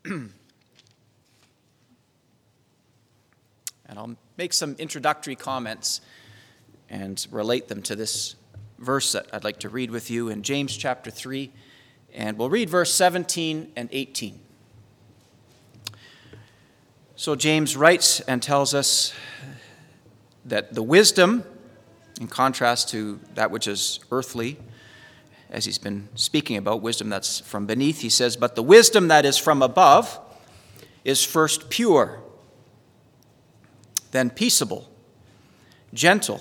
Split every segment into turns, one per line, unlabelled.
And I'll make some introductory comments and relate them to this verse that I'd like to read with you in James chapter 3. And we'll read verse 17 and 18. So James writes and tells us that the wisdom, in contrast to that which is earthly, as he's been speaking about, wisdom that's from beneath, he says, but the wisdom that is from above is first pure, then peaceable, gentle,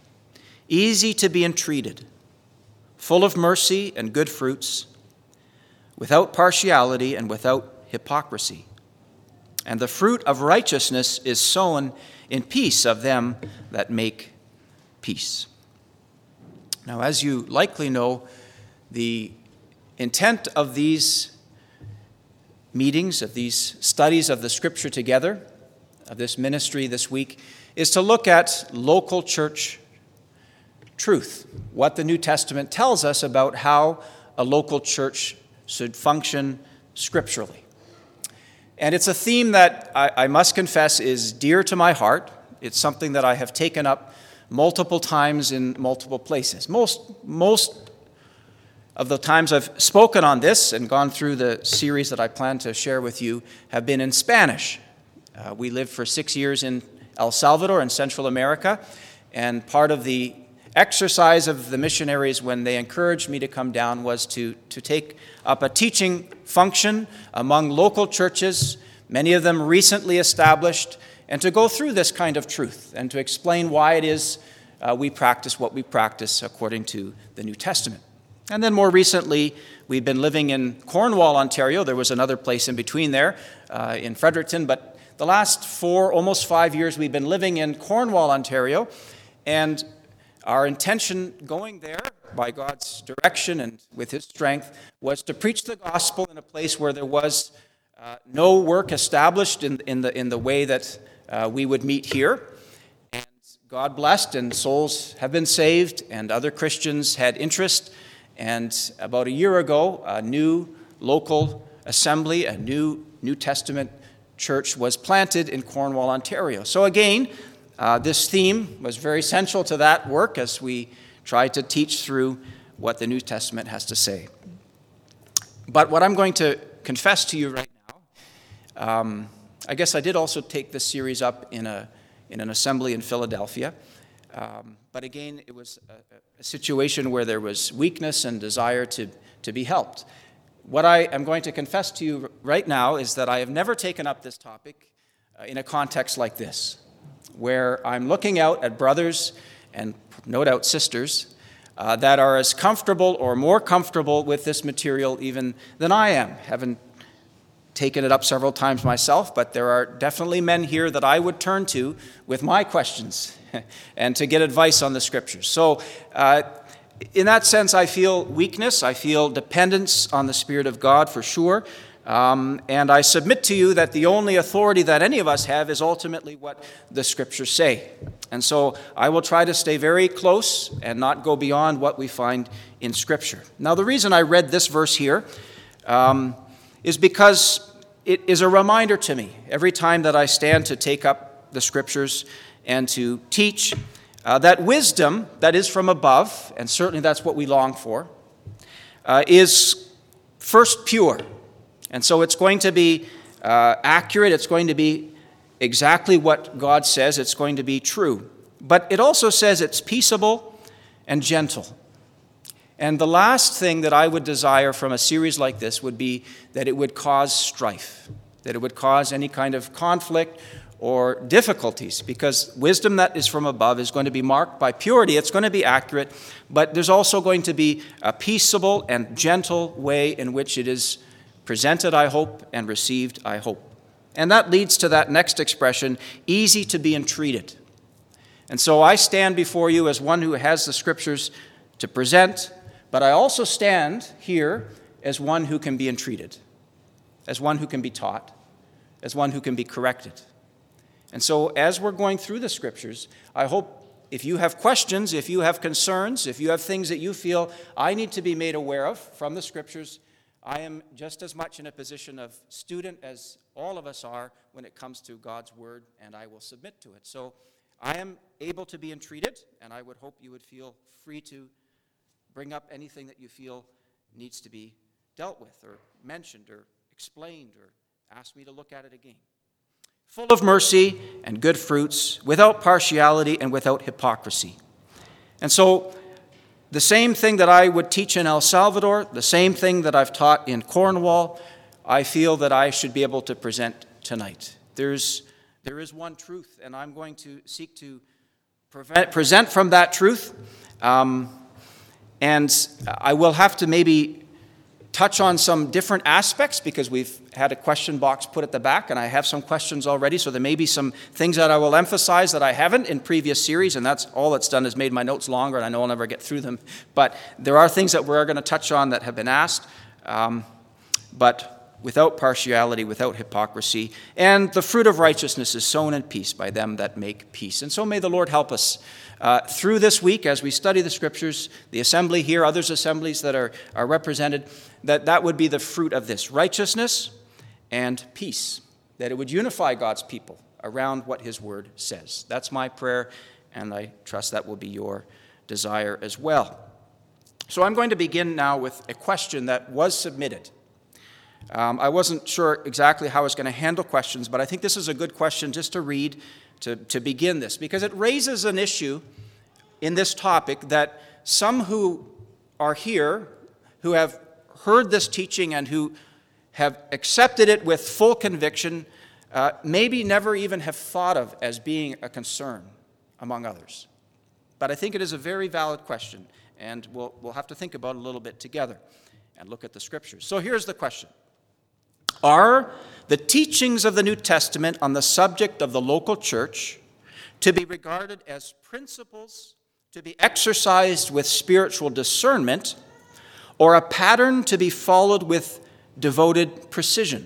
easy to be entreated, full of mercy and good fruits, without partiality and without hypocrisy. And the fruit of righteousness is sown in peace of them that make peace. Now, as you likely know, the intent of these meetings, of these studies of the Scripture together, of this ministry this week, is to look at local church truth, what the New Testament tells us about how a local church should function scripturally. And it's a theme that I must confess is dear to my heart. It's something that I have taken up multiple times in multiple places. Most of the times I've spoken on this and gone through the series that I plan to share with you have been in Spanish. We lived for 6 years in El Salvador in Central America, and part of the exercise of the missionaries when they encouraged me to come down was to take up a teaching function among local churches, many of them recently established, and to go through this kind of truth and to explain why it is we practice what we practice according to the New Testament. And then more recently, we've been living in Cornwall, Ontario. There was another place in between there in Fredericton, but the last almost 5 years, we've been living in Cornwall, Ontario, and our intention going there, by God's direction and with His strength, was to preach the gospel in a place where there was no work established in the way that we would meet here. And God blessed, and souls have been saved, and other Christians had interest. And about a year ago, a new local assembly, a new New Testament church was planted in Cornwall, Ontario. So again, this theme was very central to that work as we tried to teach through what the New Testament has to say. But what I'm going to confess to you right now, I guess I did also take this series up in an assembly in Philadelphia. But again, it was a situation where there was weakness and desire to be helped. What I am going to confess to you right now is that I have never taken up this topic in a context like this, where I'm looking out at brothers and no doubt sisters that are as comfortable or more comfortable with this material even than I am. Haven't taken it up several times myself, but there are definitely men here that I would turn to with my questions and to get advice on the Scriptures. So in that sense, I feel weakness. I feel dependence on the Spirit of God for sure. And I submit to you that the only authority that any of us have is ultimately what the Scriptures say. And so I will try to stay very close and not go beyond what we find in Scripture. Now, the reason I read this verse here is because it is a reminder to me every time that I stand to take up the Scriptures and to teach that wisdom that is from above, and certainly that's what we long for, is first pure. And so it's going to be accurate. It's going to be exactly what God says. It's going to be true. But it also says it's peaceable and gentle. And the last thing that I would desire from a series like this would be that it would cause strife, that it would cause any kind of conflict or difficulties, because wisdom that is from above is going to be marked by purity. It's going to be accurate, but there's also going to be a peaceable and gentle way in which it is presented, I hope, and received, I hope. And that leads to that next expression, easy to be entreated. And so I stand before you as one who has the Scriptures to present, but I also stand here as one who can be entreated, as one who can be taught, as one who can be corrected. And so as we're going through the Scriptures, I hope if you have questions, if you have concerns, if you have things that you feel I need to be made aware of from the Scriptures, I am just as much in a position of student as all of us are when it comes to God's word, and I will submit to it. So I am able to be entreated, and I would hope you would feel free to bring up anything that you feel needs to be dealt with or mentioned or explained or ask me to look at it again. Full of mercy and good fruits, without partiality and without hypocrisy. And so the same thing that I would teach in El Salvador, the same thing that I've taught in Cornwall, I feel that I should be able to present tonight. There is one truth, and I'm going to seek to present from that truth. And I will have to maybe touch on some different aspects because we've had a question box put at the back, and I have some questions already, so there may be some things that I will emphasize that I haven't in previous series, and that's all it's done is made my notes longer, and I know I'll never get through them. But there are things that we're going to touch on that have been asked, but without partiality, without hypocrisy, and the fruit of righteousness is sown in peace by them that make peace. And so may the Lord help us through this week as we study the Scriptures, the assembly here, others assemblies that are represented, that would be the fruit of this, righteousness and peace, that it would unify God's people around what His Word says. That's my prayer, and I trust that will be your desire as well. So I'm going to begin now with a question that was submitted. I wasn't sure exactly how I was going to handle questions, but I think this is a good question just to read to begin this, because it raises an issue in this topic that some who are here, who have heard this teaching and who have accepted it with full conviction, maybe never even have thought of as being a concern among others. But I think it is a very valid question, and we'll have to think about it a little bit together and look at the Scriptures. So here's the question. Are the teachings of the New Testament on the subject of the local church to be regarded as principles to be exercised with spiritual discernment, or a pattern to be followed with devoted precision?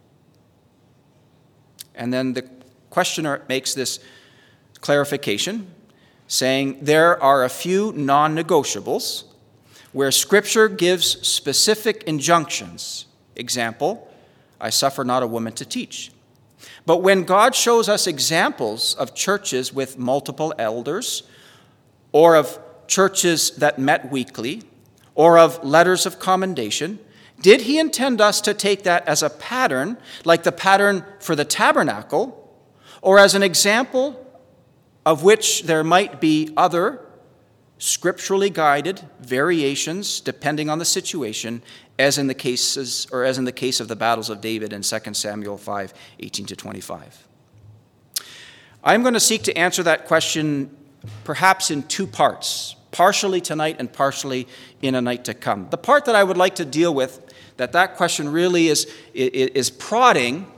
And then the questioner makes this clarification, saying there are a few non-negotiables where Scripture gives specific injunctions. Example, I suffer not a woman to teach. But when God shows us examples of churches with multiple elders, or of churches that met weekly, or of letters of commendation, did He intend us to take that as a pattern, like the pattern for the tabernacle, or as an example of which there might be other scripturally guided variations depending on the situation, as in the case of the battles of David in 2 Samuel 5:18-25? I'm going to seek to answer that question perhaps in two parts, partially tonight and partially in a night to come. The part that I would like to deal with, that question really is prodding,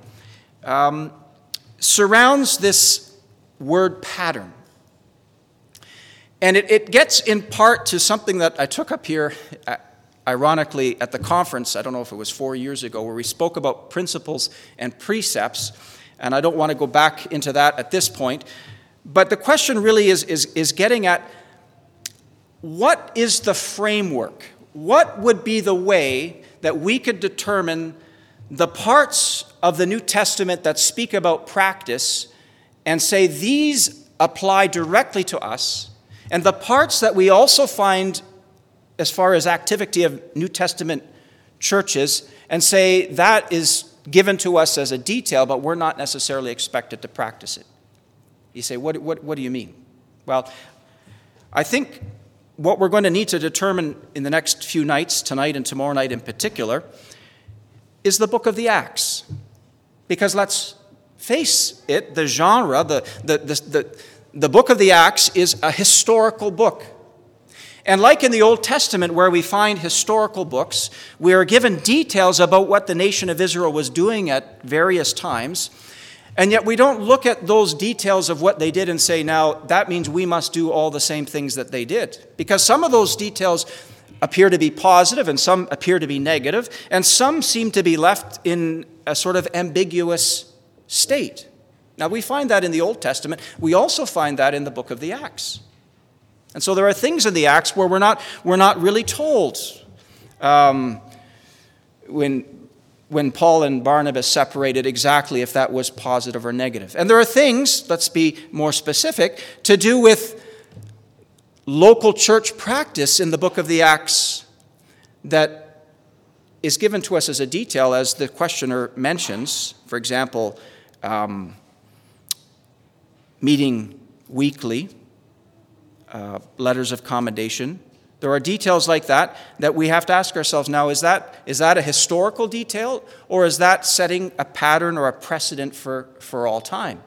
surrounds this word pattern. And it gets in part to something that I took up here, ironically, at the conference, I don't know if it was 4 years ago, where we spoke about principles and precepts, and I don't want to go back into that at this point. But the question really is getting at, what is the framework? What would be the way that we could determine the parts of the New Testament that speak about practice and say these apply directly to us, and the parts that we also find as far as activity of New Testament churches and say that is given to us as a detail, but we're not necessarily expected to practice it? You say, what do you mean? Well, I think what we're going to need to determine in the next few nights, tonight and tomorrow night in particular, is the book of the Acts. Because let's face it, the genre, the book of the Acts is a historical book. And like in the Old Testament, where we find historical books, we are given details about what the nation of Israel was doing at various times. And yet we don't look at those details of what they did and say, now, that means we must do all the same things that they did. Because some of those details appear to be positive and some appear to be negative, and some seem to be left in a sort of ambiguous state. Now, we find that in the Old Testament. We also find that in the book of the Acts. And so there are things in the Acts where we're not really told. when Paul and Barnabas separated exactly if that was positive or negative. And there are things, let's be more specific, to do with local church practice in the book of the Acts that is given to us as a detail, as the questioner mentions. For example, meeting weekly, letters of commendation. There are details like that we have to ask ourselves now, is that a historical detail, or is that setting a pattern or a precedent for all time?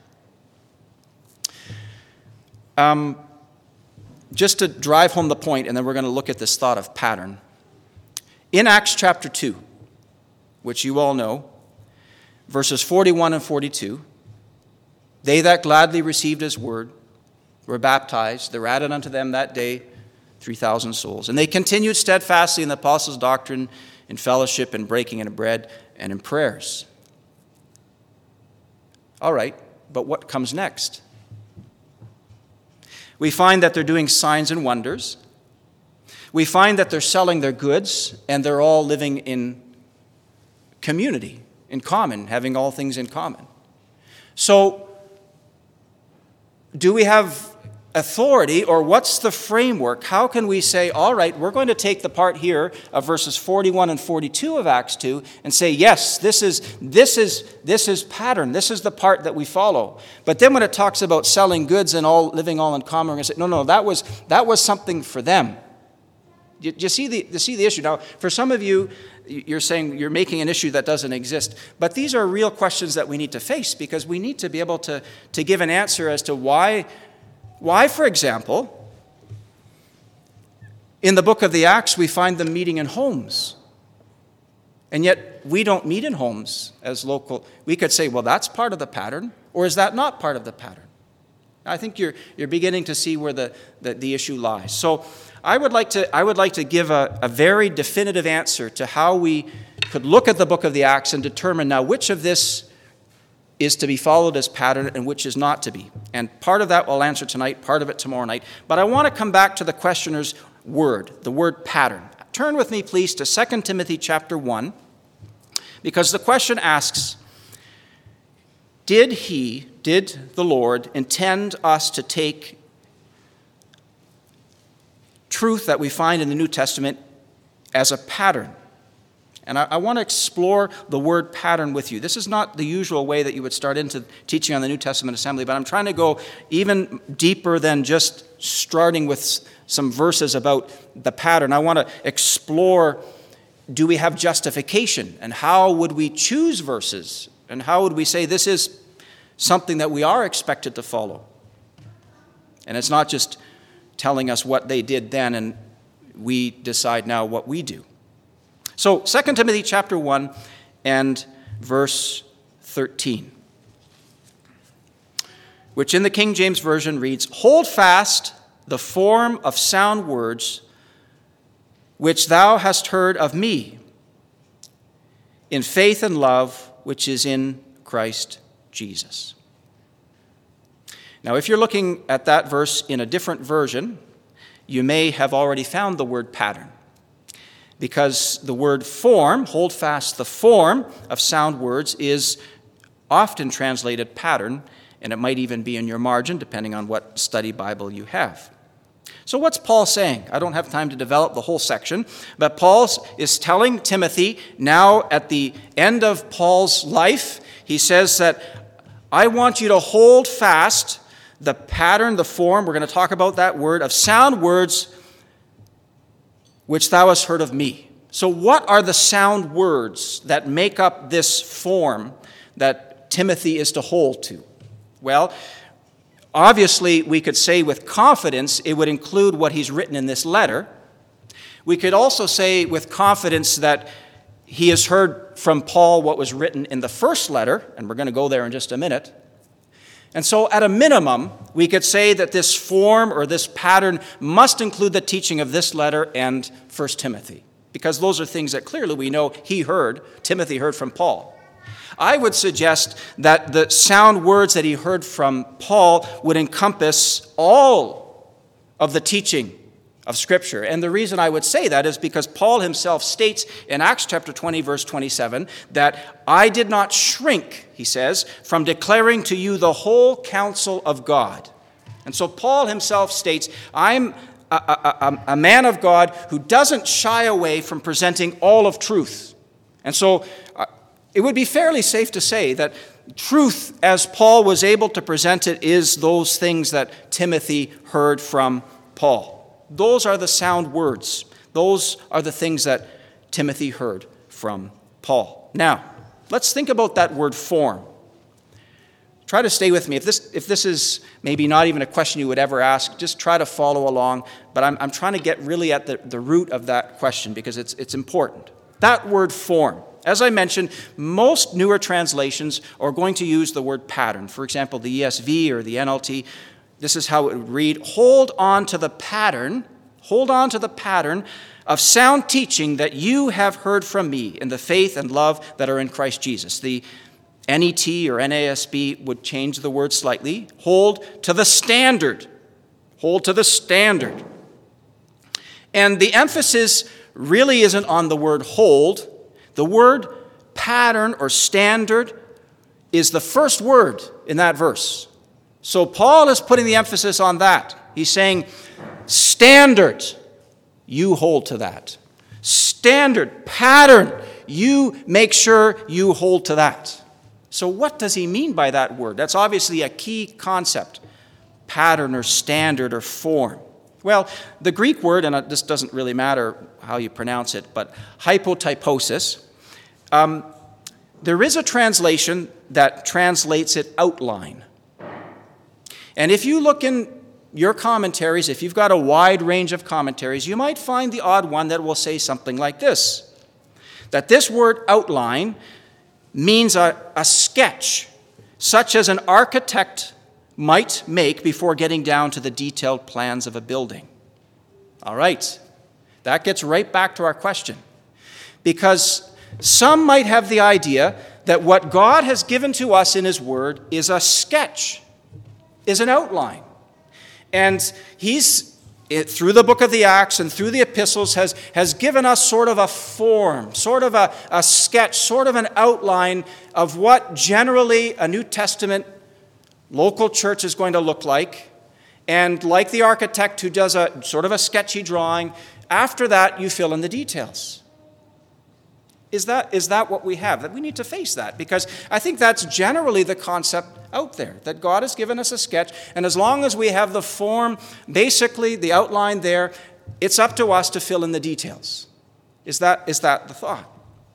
Just to drive home the point, and then we're going to look at this thought of pattern. In Acts chapter 2, which you all know, verses 41 and 42, they that gladly received his word were baptized. There were added unto them that day 3,000 souls. And they continued steadfastly in the apostles' doctrine, in fellowship, in breaking of bread, and in prayers. All right, but what comes next? We find that they're doing signs and wonders. We find that they're selling their goods, and they're all living in community, in common, having all things in common. So, do we have authority, or what's the framework? How can we say, all right, we're going to take the part here of verses 41 and 42 of Acts 2 and say, yes, this is pattern. This is the part that we follow. But then when it talks about selling goods and all living all in common, we're going to say, no, that was something for them. You see the issue. Now, for some of you, you're saying you're making an issue that doesn't exist. But these are real questions that we need to face, because we need to be able to give an answer as to why, for example, in the book of the Acts, we find them meeting in homes. And yet, we don't meet in homes as local. We could say, well, that's part of the pattern, or is that not part of the pattern? I think you're beginning to see where the issue lies. So I would like to give a very definitive answer to how we could look at the book of the Acts and determine now which of this is to be followed as pattern and which is not to be. And part of that I'll answer tonight, part of it tomorrow night. But I want to come back to the questioner's word, the word pattern. Turn with me, please, to 2 Timothy chapter 1, because the question asks, did the Lord intend us to take truth that we find in the New Testament as a pattern? And I want to explore the word pattern with you. This is not the usual way that you would start into teaching on the New Testament assembly, but I'm trying to go even deeper than just starting with some verses about the pattern. I want to explore, do we have justification? And how would we choose verses? And how would we say this is something that we are expected to follow? And it's not just telling us what they did then and we decide now what we do. So 2 Timothy chapter 1 and verse 13, which in the King James Version reads, "Hold fast the form of sound words which thou hast heard of me, in faith and love which is in Christ Jesus." Now, if you're looking at that verse in a different version, you may have already found the word pattern, because the word form, hold fast the form of sound words, is often translated pattern, and it might even be in your margin, depending on what study Bible you have. So what's Paul saying? I don't have time to develop the whole section, but Paul is telling Timothy, now at the end of Paul's life, he says that I want you to hold fast the pattern, the form, we're going to talk about that word, of sound words which thou hast heard of me. So what are the sound words that make up this form that Timothy is to hold to? Well, obviously, we could say with confidence it would include what he's written in this letter. We could also say with confidence that he has heard from Paul what was written in the first letter, and we're going to go there in just a minute. And so at a minimum, we could say that this form or this pattern must include the teaching of this letter and 1 Timothy, because those are things that clearly we know Timothy heard from Paul. I would suggest that the sound words that he heard from Paul would encompass all of the teaching of Scripture. And the reason I would say that is because Paul himself states in Acts chapter 20, verse 27, that I did not shrink, he says, from declaring to you the whole counsel of God. And so Paul himself states, I'm a man of God who doesn't shy away from presenting all of truth. And so it would be fairly safe to say that truth, as Paul was able to present it, is those things that Timothy heard from Paul. Those are the sound words. Those are the things that Timothy heard from Paul. Now, let's think about that word form. Try to stay with me. If this is maybe not even a question you would ever ask, just try to follow along. But I'm trying to get really at the root of that question because it's important. That word form. As I mentioned, most newer translations are going to use the word pattern. For example, the ESV or the NLT, this is how it would read: hold on to the pattern of sound teaching that you have heard from me in the faith and love that are in Christ Jesus. The NET or NASB would change the word slightly. Hold to the standard. Hold to the standard. And the emphasis really isn't on the word hold. The word pattern or standard is the first word in that verse. So Paul is putting the emphasis on that. He's saying, standard, you hold to that. Standard, pattern, you make sure you hold to that. So what does he mean by that word? That's obviously a key concept. Pattern or standard or form. Well, the Greek word, and this doesn't really matter how you pronounce it, but hypotyposis, there is a translation that translates it outline. And if you look in your commentaries, if you've got a wide range of commentaries, you might find the odd one that will say something like this: that this word outline means a sketch, such as an architect might make before getting down to the detailed plans of a building. All right, that gets right back to our question. Because some might have the idea that what God has given to us in His Word is a sketch, is an outline. And He's, through the book of the Acts and through the epistles, has given us sort of a form, sort of a sketch, sort of an outline of what generally a New Testament local church is going to look like. And like the architect who does a sort of a sketchy drawing, after that you fill in the details. Is that what we have? That we need to face that, because I think that's generally the concept out there, that God has given us a sketch, and as long as we have the form, basically the outline there, it's up to us to fill in the details. Is that the thought?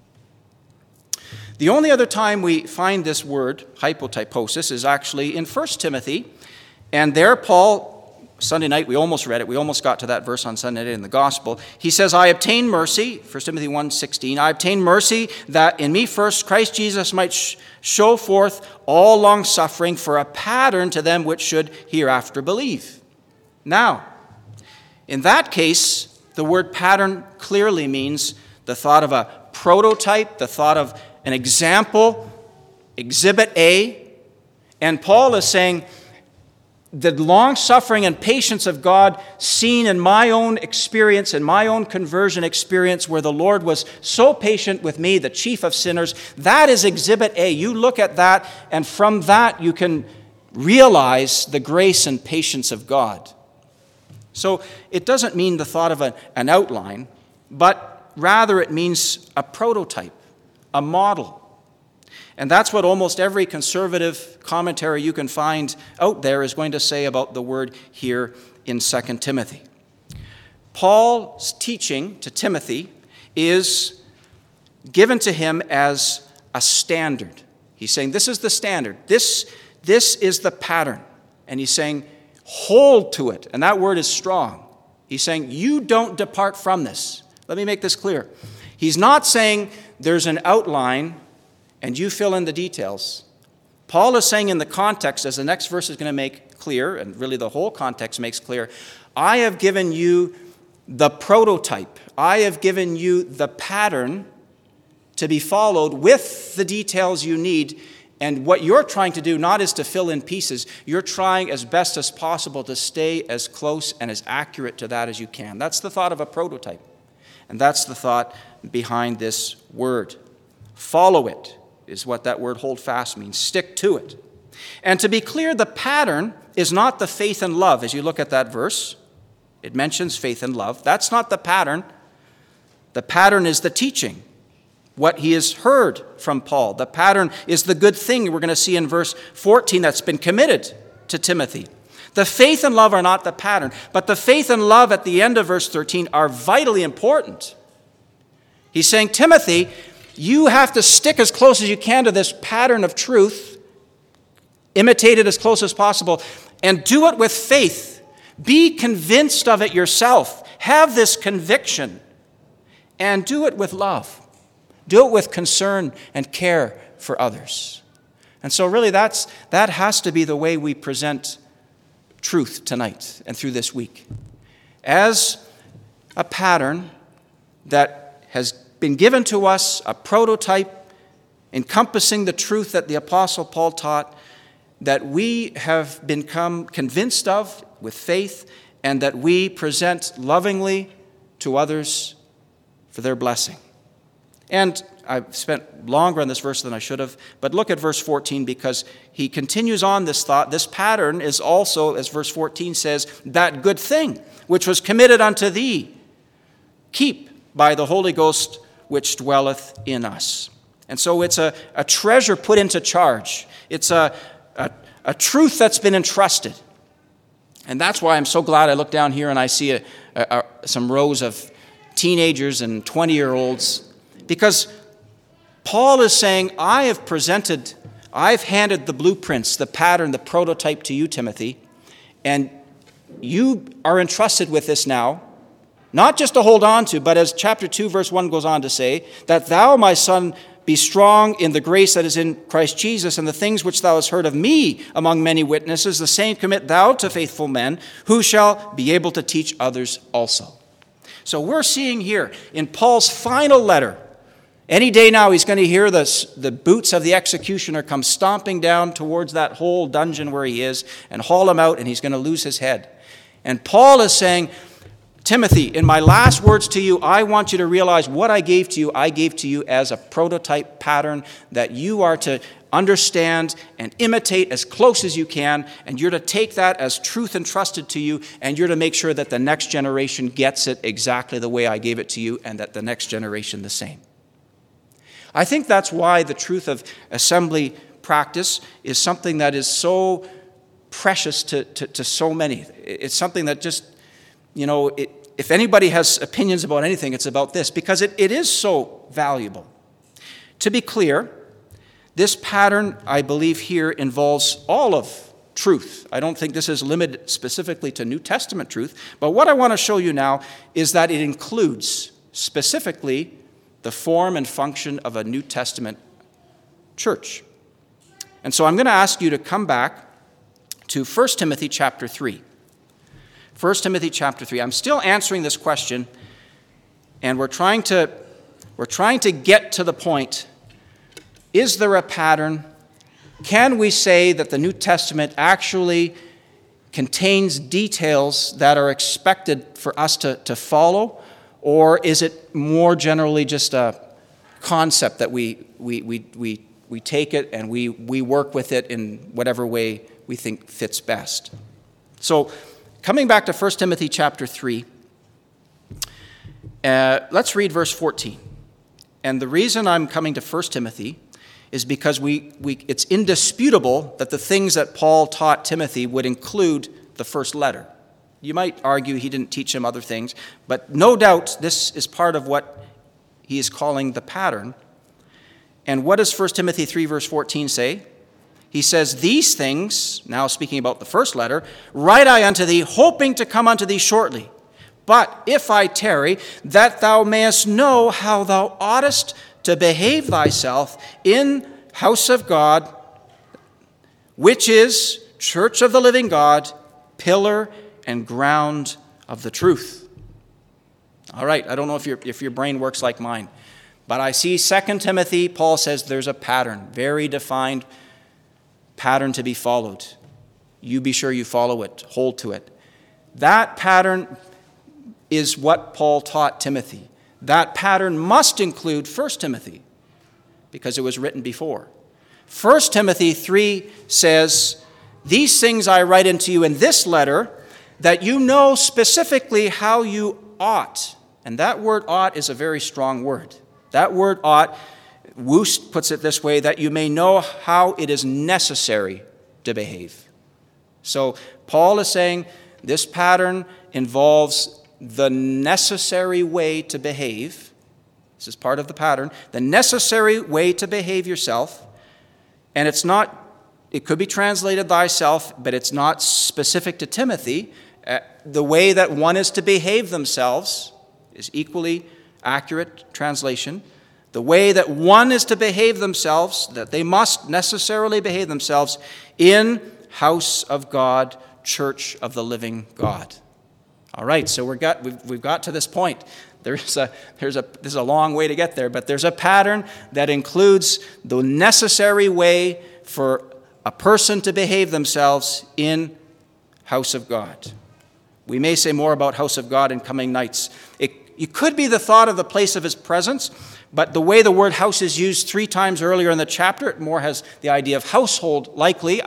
The only other time we find this word, hypotyposis, is actually in 1 Timothy, and there Paul, Sunday night, we almost read it. We almost got to that verse on Sunday night in the gospel. He says, I obtain mercy, 1 Timothy 1:16, I obtain mercy that in me first Christ Jesus might show forth all long-suffering for a pattern to them which should hereafter believe. Now, in that case, the word pattern clearly means the thought of a prototype, the thought of an example, exhibit A. And Paul is saying, the long-suffering and patience of God seen in my own experience, in my own conversion experience, where the Lord was so patient with me, the chief of sinners, that is exhibit A. You look at that, and from that you can realize the grace and patience of God. So it doesn't mean the thought of an outline, but rather it means a prototype, a model. And that's what almost every conservative commentary you can find out there is going to say about the word here in 2 Timothy. Paul's teaching to Timothy is given to him as a standard. He's saying, this is the standard. This is the pattern. And he's saying, hold to it. And that word is strong. He's saying, you don't depart from this. Let me make this clear. He's not saying there's an outline and you fill in the details. Paul is saying in the context, as the next verse is going to make clear, and really the whole context makes clear, I have given you the prototype. I have given you the pattern to be followed with the details you need And what you're trying to do not is to fill in pieces. You're trying as best as possible to stay as close and as accurate to that as you can. That's the thought of a prototype. And that's the thought behind this word. Follow it is what that word hold fast means. Stick to it. And to be clear, the pattern is not the faith and love. As you look at that verse, it mentions faith and love. That's not the pattern. The pattern is the teaching, what he has heard from Paul. The pattern is the good thing we're going to see in verse 14 that's been committed to Timothy. The faith and love are not the pattern, but the faith and love at the end of verse 13 are vitally important. He's saying, Timothy, you have to stick as close as you can to this pattern of truth, imitate it as close as possible, and do it with faith. Be convinced of it yourself. Have this conviction, and do it with love. Do it with concern and care for others. And so really that has to be the way we present truth tonight and through this week. As a pattern that has been given to us, a prototype encompassing the truth that the Apostle Paul taught, that we have become convinced of with faith, and that we present lovingly to others for their blessing. And I've spent longer on this verse than I should have, but look at verse 14, because he continues on this thought. This pattern is also, as verse 14 says, that good thing which was committed unto thee, keep by the Holy Ghost which dwelleth in us. And so it's a treasure put into charge. It's a truth that's been entrusted. And that's why I'm so glad I look down here and I see some rows of teenagers and 20-year-olds, because Paul is saying, I've handed the blueprints, the pattern, the prototype to you, Timothy, and you are entrusted with this now, not just to hold on to, but as chapter 2, verse 1 goes on to say, that thou, my son, be strong in the grace that is in Christ Jesus, and the things which thou hast heard of me among many witnesses, the same commit thou to faithful men, who shall be able to teach others also. So we're seeing here in Paul's final letter, any day now he's going to hear the boots of the executioner come stomping down towards that whole dungeon where he is and haul him out, and he's going to lose his head. And Paul is saying, Timothy, in my last words to you, I want you to realize what I gave to you as a prototype pattern that you are to understand and imitate as close as you can, and you're to take that as truth entrusted to you, and you're to make sure that the next generation gets it exactly the way I gave it to you, and that the next generation the same. I think that's why the truth of assembly practice is something that is so precious to so many. It's something that just, if anybody has opinions about anything, it's about this, because it is so valuable. To be clear, this pattern, I believe here, involves all of truth. I don't think this is limited specifically to New Testament truth, but what I want to show you now is that it includes specifically the form and function of a New Testament church. And so I'm going to ask you to come back to 1 Timothy chapter 3. 1 Timothy chapter 3. I'm still answering this question, and we're trying to get to the point. Is there a pattern? Can we say that the New Testament actually contains details that are expected for us to follow? Or is it more generally just a concept that we take it and we work with it in whatever way we think fits best? So, coming back to 1 Timothy chapter 3, let's read verse 14. And the reason I'm coming to 1 Timothy is because it's indisputable that the things that Paul taught Timothy would include the first letter. You might argue he didn't teach him other things, but no doubt this is part of what he is calling the pattern. And what does 1 Timothy 3 verse 14 say? He says, these things, now speaking about the first letter, write I unto thee, hoping to come unto thee shortly. But if I tarry, that thou mayest know how thou oughtest to behave thyself in house of God, which is church of the living God, pillar and ground of the truth. All right, I don't know if your brain works like mine, but I see 2 Timothy, Paul says there's a pattern, very defined pattern to be followed. You be sure you follow it, hold to it. That pattern is what Paul taught Timothy. That pattern must include 1 Timothy because it was written before. 1 Timothy 3 says, "These things I write unto you in this letter, that you know specifically how you ought." And that word ought is a very strong word. That word ought, Woost puts it this way, that you may know how it is necessary to behave. So Paul is saying this pattern involves the necessary way to behave. This is part of the pattern. The necessary way to behave yourself. And it's not, it could be translated thyself, but it's not specific to Timothy. The way that one is to behave themselves is equally accurate translation. The way that one is to behave themselves, that they must necessarily behave themselves in house of God, church of the living God. All right, so we've got to this point. This is a long way to get there, but there's a pattern that includes the necessary way for a person to behave themselves in house of God. We may say more about house of God in coming nights. It could be the thought of the place of his presence, but the way the word house is used 3 times earlier in the chapter, it more has the idea of household. Likely,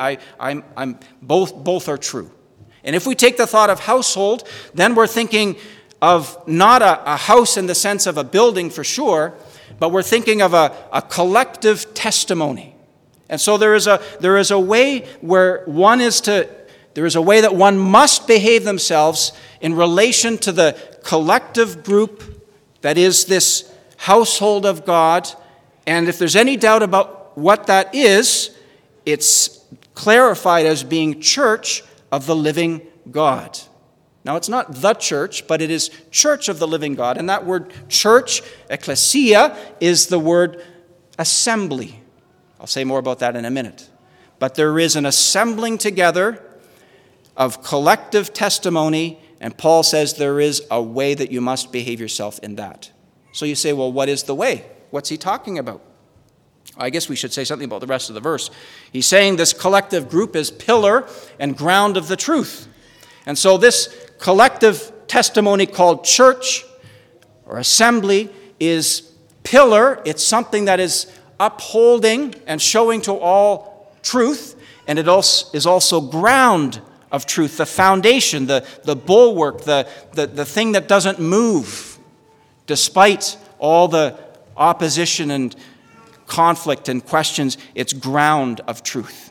both are true. And if we take the thought of household, then we're thinking of not a house in the sense of a building for sure, but we're thinking of a collective testimony. And so there is a way where there is a way that one must behave themselves in relation to the collective group that is this household of God. And if there's any doubt about what that is, it's clarified as being church of the living God. Now, it's not the church, but it is church of the living God. And that word church, ecclesia, is the word assembly. I'll say more about that in a minute. But there is an assembling together of collective testimony, and Paul says there is a way that you must behave yourself in that. So you say, well, what is the way? What's he talking about? I guess we should say something about the rest of the verse. He's saying this collective group is pillar and ground of the truth. And so this collective testimony called church or assembly is pillar. It's something that is upholding and showing to all truth, and it is also ground of truth, the foundation, the bulwark, the thing that doesn't move despite all the opposition and conflict and questions. It's ground of truth.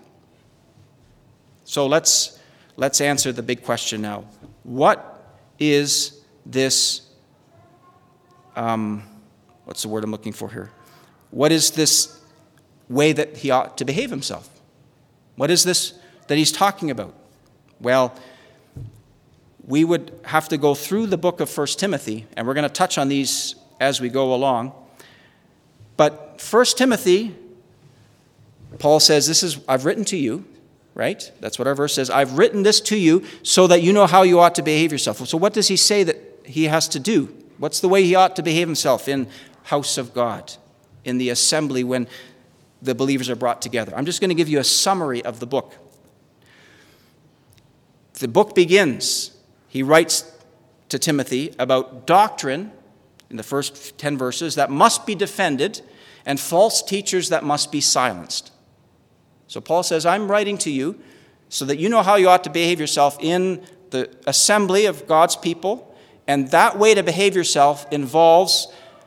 So let's answer the big question now. What is this, what's the word I'm looking for here? What is this way that he ought to behave himself? What is this that he's talking about? Well, we would have to go through the book of 1 Timothy, and we're going to touch on these as we go along. But 1 Timothy, Paul says, I've written to you, right? That's what our verse says. I've written this to you so that you know how you ought to behave yourself. So what does he say that he has to do? What's the way he ought to behave himself in house of God, in the assembly when the believers are brought together? I'm just going to give you a summary of the book. The book begins, he writes to Timothy about doctrine in the first 10 verses that must be defended and false teachers that must be silenced. So Paul says, I'm writing to you so that you know how you ought to behave yourself in the assembly of God's people, and that way to behave yourself involves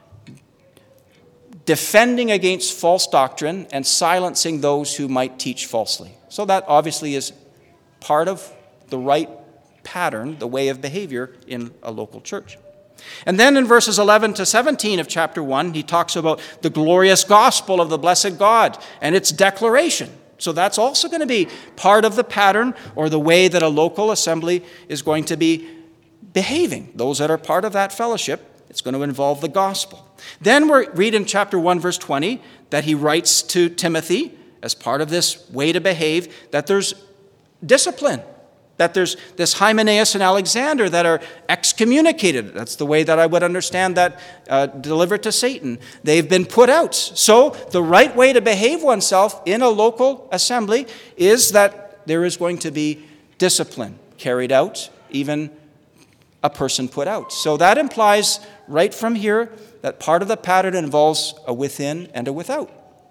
defending against false doctrine and silencing those who might teach falsely. So that obviously is part of the right pattern, the way of behavior in a local church. And then in verses 11 to 17 of chapter 1, he talks about the glorious gospel of the blessed God and its declaration. So that's also going to be part of the pattern or the way that a local assembly is going to be behaving. Those that are part of that fellowship, it's going to involve the gospel. Then we read in chapter 1, verse 20, that he writes to Timothy, as part of this way to behave, that there's discipline. That there's this Hymenaeus and Alexander that are excommunicated. That's the way that I would understand that, delivered to Satan. They've been put out. So the right way to behave oneself in a local assembly is that there is going to be discipline carried out, even a person put out. So that implies right from here that part of the pattern involves a within and a without.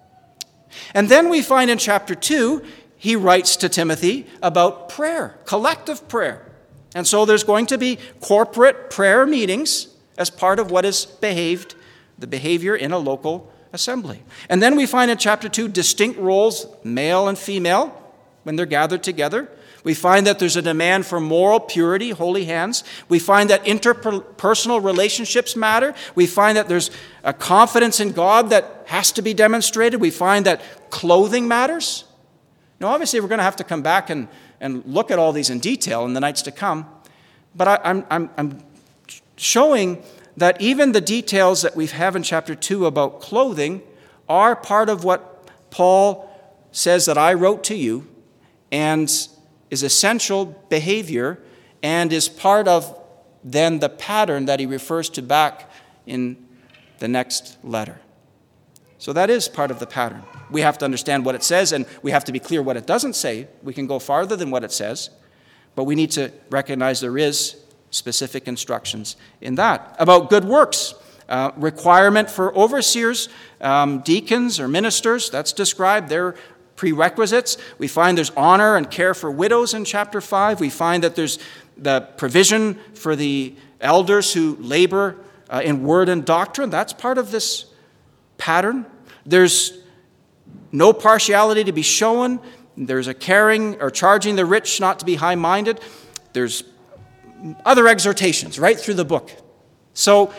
And then we find in chapter 2, he writes to Timothy about prayer, collective prayer. And so there's going to be corporate prayer meetings as part of what is the behavior in a local assembly. And then we find in chapter 2 distinct roles, male and female, when they're gathered together. We find that there's a demand for moral purity, holy hands. We find that interpersonal relationships matter. We find that there's a confidence in God that has to be demonstrated. We find that clothing matters. Now, obviously, we're going to have to come back and look at all these in detail in the nights to come. But I'm showing that even the details that we have in chapter 2 about clothing are part of what Paul says that I wrote to you and is essential behavior and is part of then the pattern that he refers to back in the next letter. So that is part of the pattern. We have to understand what it says, and we have to be clear what it doesn't say. We can go farther than what it says, but we need to recognize there is specific instructions in that. About good works, requirement for overseers, deacons or ministers, that's described. They're prerequisites. We find there's honor and care for widows in chapter 5. We find that there's the provision for the elders who labor in word and doctrine. That's part of this pattern. There's no partiality to be shown. There's a caring or charging the rich not to be high-minded. There's other exhortations right through the book. So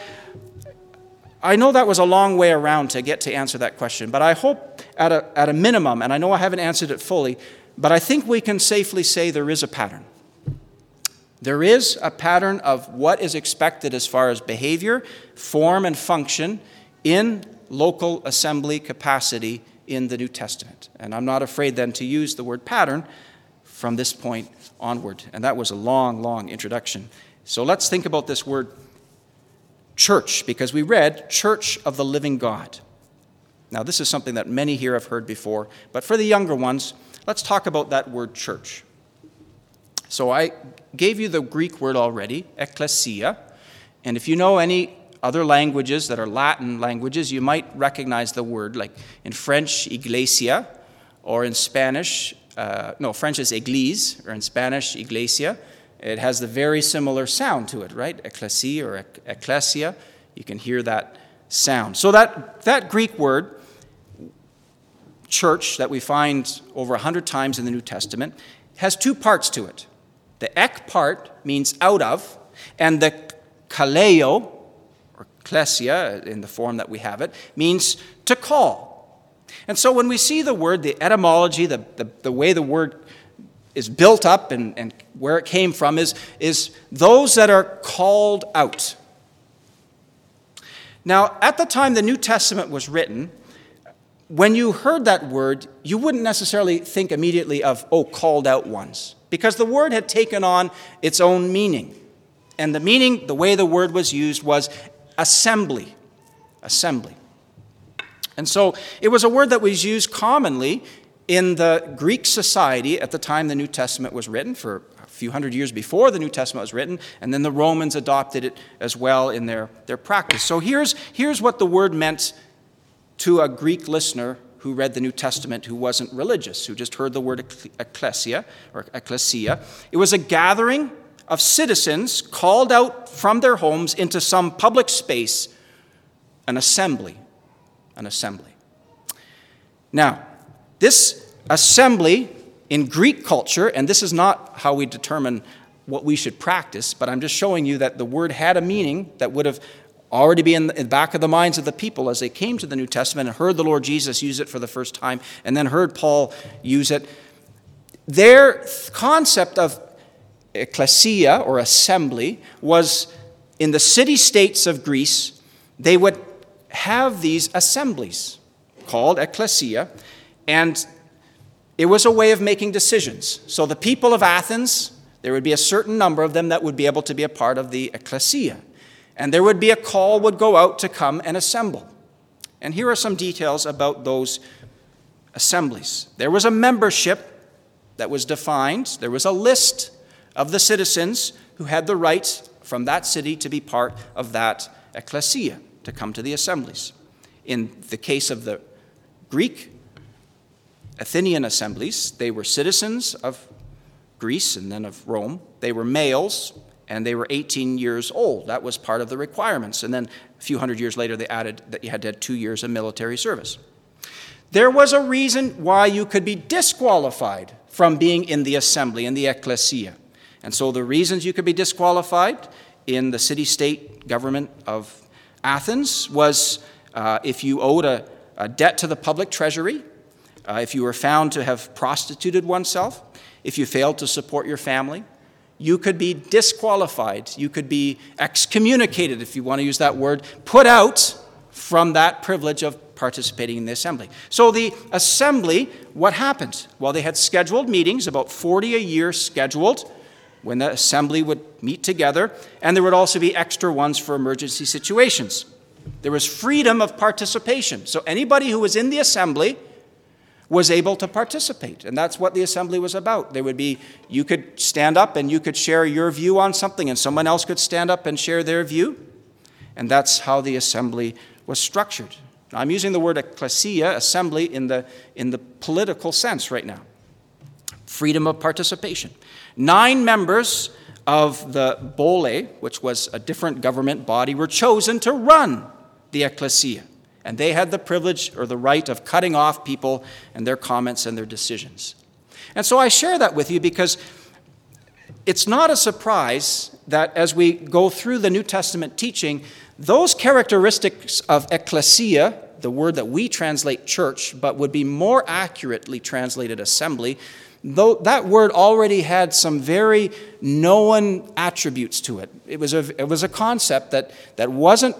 I know that was a long way around to get to answer that question, but I hope at a minimum, and I know I haven't answered it fully, but I think we can safely say there is a pattern. There is a pattern of what is expected as far as behavior, form, and function in local assembly capacity in the New Testament. And I'm not afraid then to use the word pattern from this point onward. And that was a long, long introduction. So let's think about this word church, because we read church of the living God. Now, this is something that many here have heard before, but for the younger ones, let's talk about that word church. So I gave you the Greek word already, ekklesia, and if you know any other languages that are Latin languages, you might recognize the word, like in French, iglesia, or in Spanish, French is église, or in Spanish, iglesia. It has the very similar sound to it, right? Ekklesia or ekklesia. You can hear that sound. So that Greek word, church, that we find over 100 times in the New Testament, has two parts to it. The ek part means out of, and the kaleo, or klesia, in the form that we have it, means to call. And so when we see the word, the etymology, the way the word is built up and where it came from is those that are called out. Now, at the time the New Testament was written, when you heard that word, you wouldn't necessarily think immediately of, called out ones, because the word had taken on its own meaning. And the meaning, the way the word was used, was assembly. Assembly. And so it was a word that was used commonly in the Greek society at the time the New Testament was written, for a few hundred years before the New Testament was written, and then the Romans adopted it as well in their practice. So here's what the word meant to a Greek listener who read the New Testament who wasn't religious, who just heard the word ekklesia or ecclesia. It was a gathering of citizens called out from their homes into some public space, an assembly. An assembly. Now, this assembly in Greek culture, and this is not how we determine what we should practice, but I'm just showing you that the word had a meaning that would have already been in the back of the minds of the people as they came to the New Testament and heard the Lord Jesus use it for the first time, and then heard Paul use it. Their concept of ecclesia, or assembly, was in the city-states of Greece. They would have these assemblies called ecclesia, and it was a way of making decisions. So the people of Athens, there would be a certain number of them that would be able to be a part of the ecclesia. And there would be a call would go out to come and assemble. And here are some details about those assemblies. There was a membership that was defined. There was a list of the citizens who had the right from that city to be part of that ecclesia, to come to the assemblies. In the case of the Greek Athenian assemblies, they were citizens of Greece and then of Rome. They were males, and they were 18 years old. That was part of the requirements. And then a few hundred years later, they added that you had to have 2 years of military service. There was a reason why you could be disqualified from being in the assembly, in the ecclesia. And so the reasons you could be disqualified in the city-state government of Athens was if you owed a debt to the public treasury, if you were found to have prostituted oneself, if you failed to support your family, you could be disqualified. You could be excommunicated, if you want to use that word, put out from that privilege of participating in the assembly. So the assembly, what happened? Well, they had scheduled meetings, about 40 a year scheduled, when the assembly would meet together, and there would also be extra ones for emergency situations. There was freedom of participation. So anybody who was in the assembly was able to participate, and that's what the assembly was about. There would be, you could stand up and you could share your view on something, and someone else could stand up and share their view, and that's how the assembly was structured. Now, I'm using the word ecclesia, assembly, in the political sense right now. Freedom of participation. 9 members of the Boule, which was a different government body, were chosen to run the ecclesia. And they had the privilege or the right of cutting off people and their comments and their decisions. And so I share that with you because it's not a surprise that as we go through the New Testament teaching, those characteristics of ecclesia, the word that we translate church, but would be more accurately translated assembly, though that word already had some very known attributes to it. It was a concept that wasn't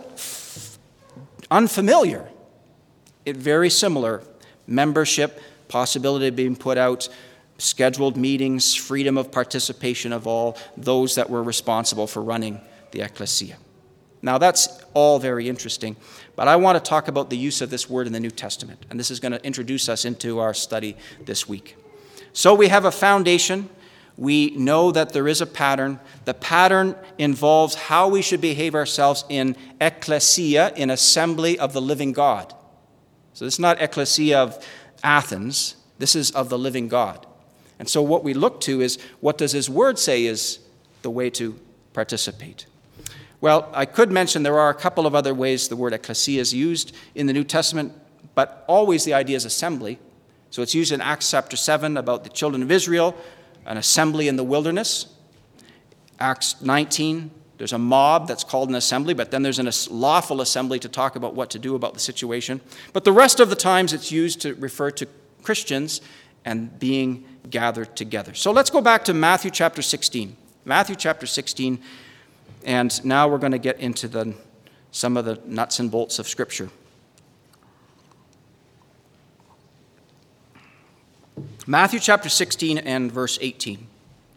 unfamiliar. It very similar. Membership, possibility of being put out, scheduled meetings, freedom of participation of all those that were responsible for running the ecclesia. Now that's all very interesting, but I want to talk about the use of this word in the New Testament, and this is going to introduce us into our study this week. So we have a foundation. We know that there is a pattern. The pattern involves how we should behave ourselves in ecclesia, in assembly of the living God. So this is not ecclesia of Athens. This is of the living God. And so what we look to is, what does his word say is the way to participate? Well, I could mention there are a couple of other ways the word ecclesia is used in the New Testament, but always the idea is assembly. So it's used in Acts chapter 7 about the children of Israel, an assembly in the wilderness. Acts 19, there's a mob that's called an assembly, but then there's a lawful assembly to talk about what to do about the situation. But the rest of the times it's used to refer to Christians and being gathered together. So let's go back to Matthew chapter 16. Matthew chapter 16, and now we're going to get into some of the nuts and bolts of Scripture. Matthew chapter 16 and verse 18.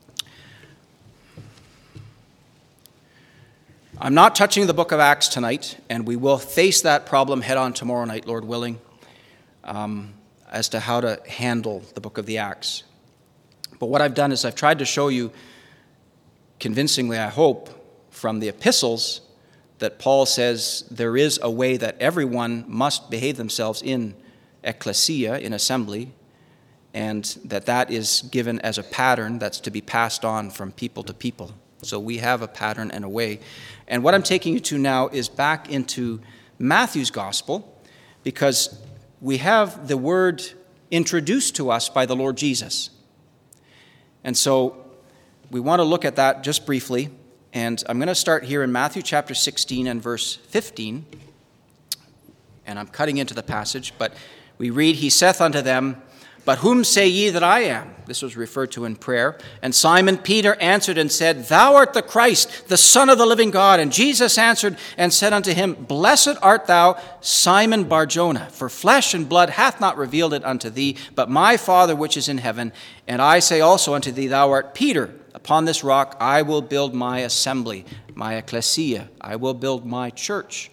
I'm not touching the book of Acts tonight, and we will face that problem head on tomorrow night, Lord willing, as to how to handle the book of the Acts. But what I've done is I've tried to show you convincingly, I hope, from the epistles that Paul says there is a way that everyone must behave themselves in ecclesia, in assembly, and that is given as a pattern that's to be passed on from people to people. So we have a pattern and a way. And what I'm taking you to now is back into Matthew's gospel, because we have the word introduced to us by the Lord Jesus. And so we want to look at that just briefly. And I'm going to start here in Matthew chapter 16 and verse 15. And I'm cutting into the passage, but we read, "He saith unto them, But whom say ye that I am? This was referred to in prayer. And Simon Peter answered and said, Thou art the Christ, the Son of the living God. And Jesus answered and said unto him, Blessed art thou, Simon Bar-Jonah, for flesh and blood hath not revealed it unto thee, but my Father which is in heaven. And I say also unto thee, Thou art Peter. Upon this rock I will build my assembly, my ecclesia. I will build my church.